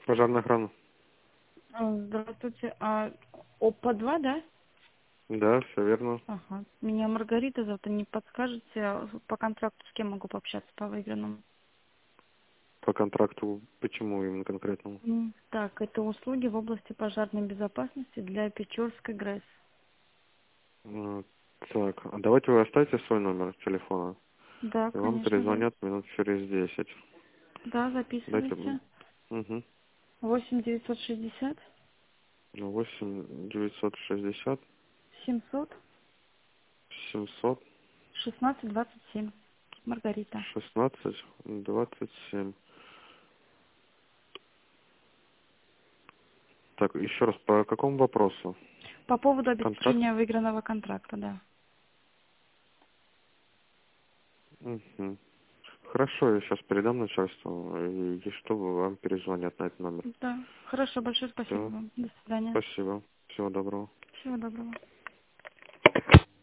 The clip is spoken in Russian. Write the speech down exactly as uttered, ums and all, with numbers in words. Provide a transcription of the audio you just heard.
Пожарная охрана. А, Здравствуйте. А ОПА два, да? Да, все верно. Ага. Меня Маргарита зовут. Не подскажете, а по контракту с кем могу пообщаться по выигранному? По контракту, почему именно конкретному? М, Так, это услуги в области пожарной безопасности для Печорской ГРЭС. Э, Так, а давайте вы оставите свой номер телефона, Да, и вам конечно, да. перезвонят минут через десять. Да, Дайте мне. записывайте. Угу. восемь девятьсот шестьдесят восемь девятьсот шестьдесят семьсот семьсот шестнадцать двадцать семь. Маргарита. шестнадцать двадцать семь. Так, еще раз, по какому вопросу? По поводу Контракт? обеспечения выигранного контракта, да. Угу. Хорошо, я сейчас передам начальству, и, и что вам перезвонят на этот номер. Да. Хорошо, большое спасибо Все, вам. До свидания. спасибо. Всего доброго. Всего доброго.